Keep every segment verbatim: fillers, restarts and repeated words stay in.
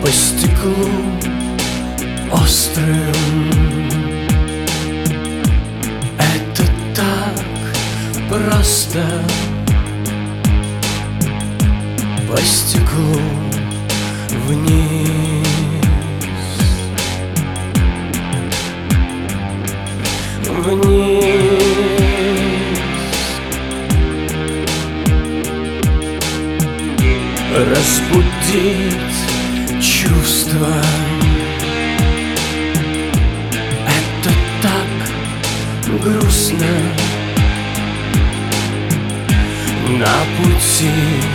по стеклу острым. Это так просто. По стеклу вниз, вниз. Разбудить чувства. Это так грустно. На пути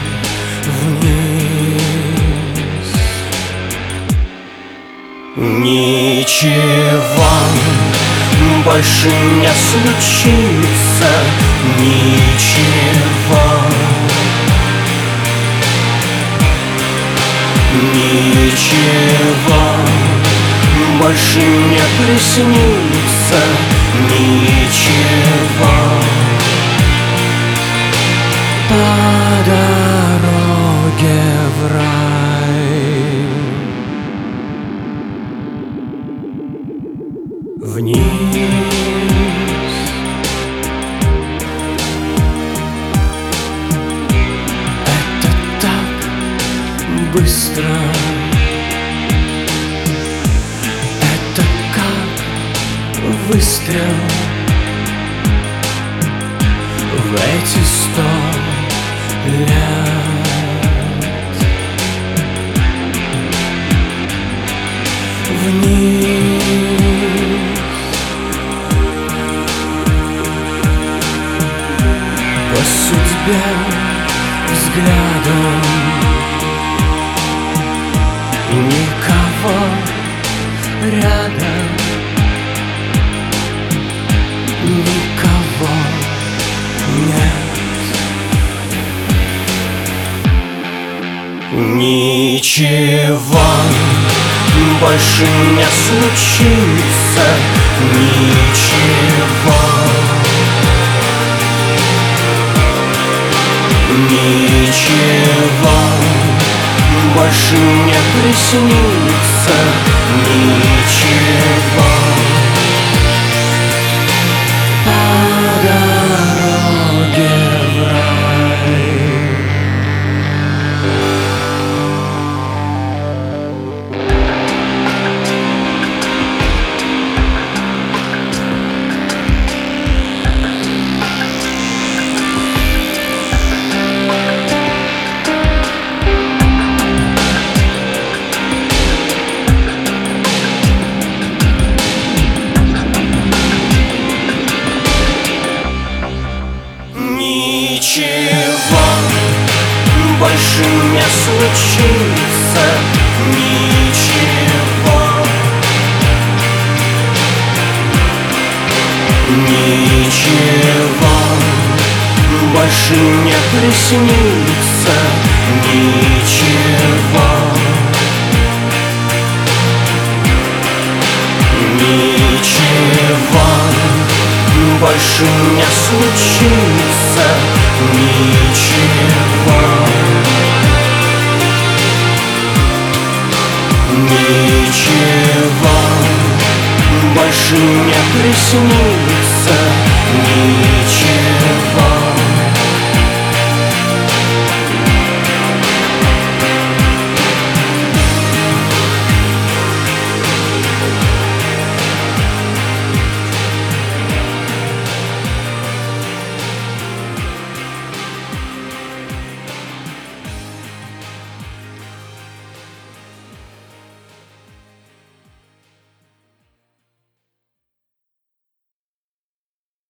вниз. Ничего больше не случится. Ничего. Ничего больше не приснится. Ничего. По дороге в рай. Вниз. Это так быстро. Это как выстрел в эти сто лет. Вниз. По судьбе взглядом. Никого рядом. Никого нет. Ничего больше не случится. Ничего. Ничего больше не приснится. Ничего. По дороге в рай. Ничего больше не случится. Ничего. Ничего больше не приснится. Ничего. Ничего больше не случится. Ничего. Ничего больше не приснится. Ничего.